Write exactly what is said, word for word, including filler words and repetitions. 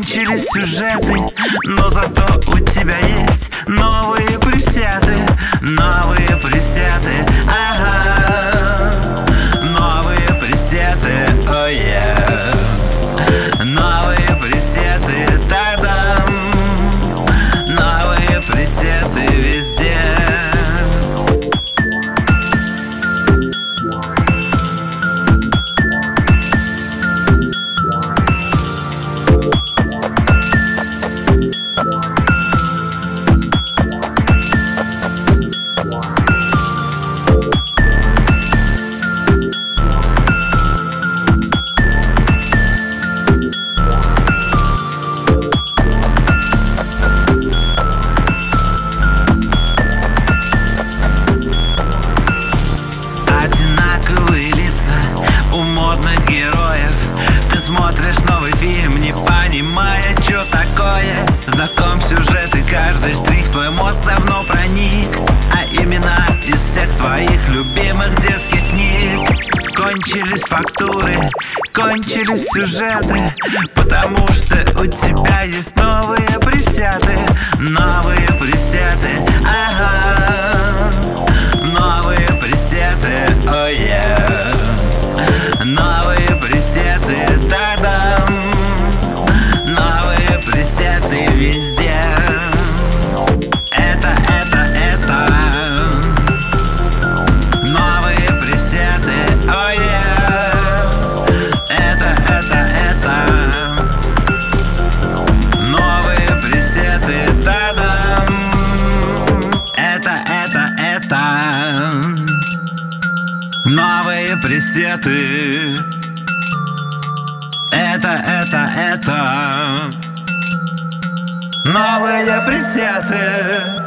Кончились сюжеты, но зато у тебя есть новые пресеты, новые пресеты, ага, новые пресеты, oh yeah. Новые пресеты, та-дам, новые пресеты везде. Одинаковые лица у модных героев. Ты смотришь новый фильм, не понимая, что такое. Знаком сюжет и каждый штрих твой мозг давно проник, а имена из всех твоих любимых детских книг. Кончились фактуры, кончились сюжеты, потому что у тебя есть новые пресеты, новые пресеты, ага, новые пресеты, oh yeah. Новые пресеты, та-дам, новые пресеты везде. Это, это, это новые пресеты, oh yeah. Это, это, это новые пресеты, та-дам. Это, это, это новые пресеты. Это, это, это новые пресеты.